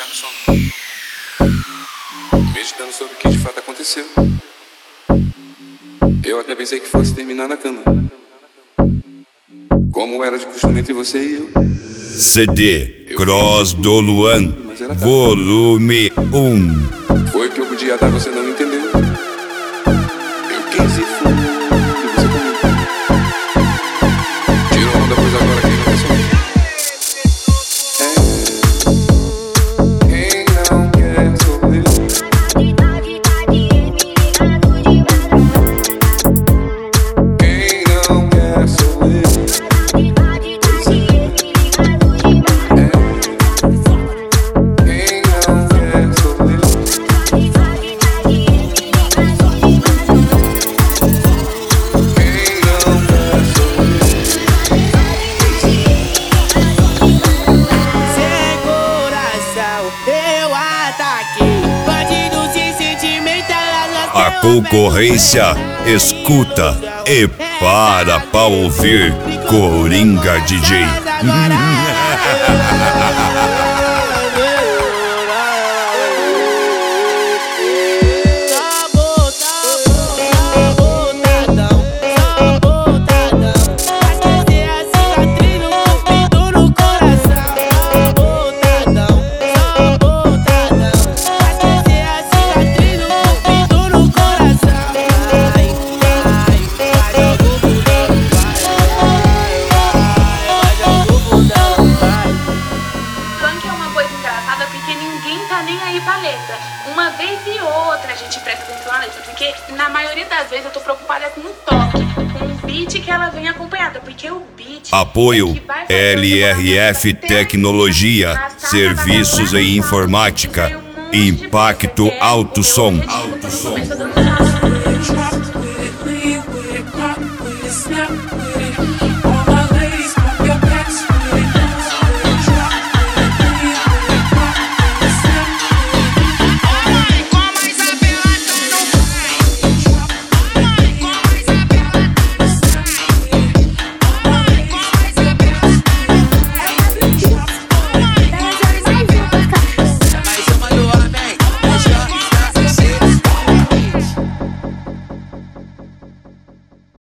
grava o som. Meditando sobre o que de fato aconteceu. Eu até pensei que fosse terminar na cama, como era de costume entre você e eu. CD Cross do Luan, volume 1. Foi o que eu podia dar, você não entendeu. Eu quis e fui, e você comigo. Tira onda, pois agora quem não quer sorrir. Quem não quer sorrir. Quem não quer sorrir. A concorrência escuta e para pra ouvir Coringa DJ. Uma vez e outra a gente presta atenção na letra, porque na maioria das vezes eu tô preocupada com o toque, com o beat que ela vem acompanhada, porque o beat... Apoio LRF Tecnologia, Serviços em Informática, Impacto Alto Som. Alto som.